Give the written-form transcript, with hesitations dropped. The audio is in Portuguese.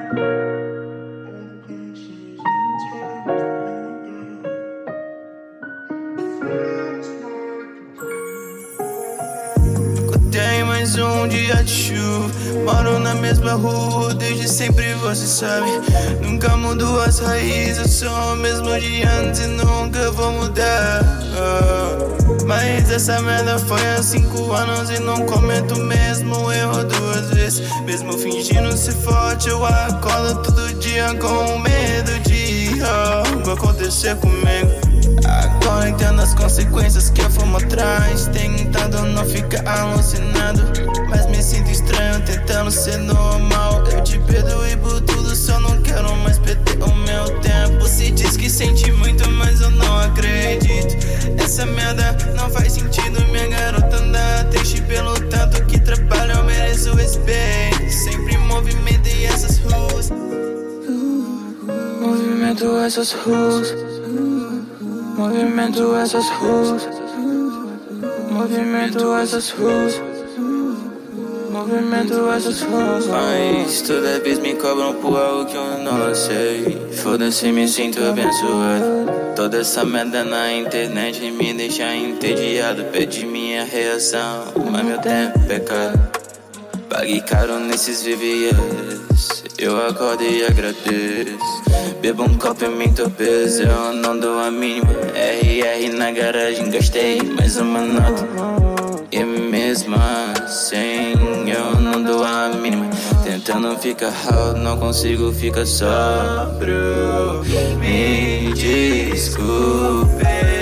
Tem mais um dia de chuva. Moro na mesma rua, desde sempre você sabe. Nunca mudo as raízes, eu sou o mesmo de antes e nunca vou mudar. Mas essa merda foi há 5 anos e não cometo o mesmo erro 2 vezes. Mesmo fingindo ser forte, eu acordo todo dia com medo de algo acontecer comigo. Agora entendo as consequências que eu fumo atrás, tentando não ficar alucinado, mas me sinto estranho tentando ser normal. Eu te perdoei por tudo, só não quero mais perder o meu tempo. Se diz que sente muito, mas eu não acredito. Essa merda não faz sentido, minha garota anda triste pelo tanto que trabalho. Eu mereço respeito, sempre movimento e essas ruas. Movimento essas ruas. Movimento essas ruas. Movimento essas ruas. Movimento essas ruas. Mas toda vez me cobram por algo que eu não sei. Foda-se, me sinto abençoado. Toda essa merda na internet me deixa entediado. Pede minha reação, mas meu tempo é pecado. Paguei caro nesses VVS, eu acordo e agradeço. Bebo um copo e me entorpeço, eu não dou a mínima. RR na garagem, gastei mais uma nota. E mesmo assim eu não dou a mínima. Tentando ficar alto, não consigo ficar sóbrio. Me desculpe.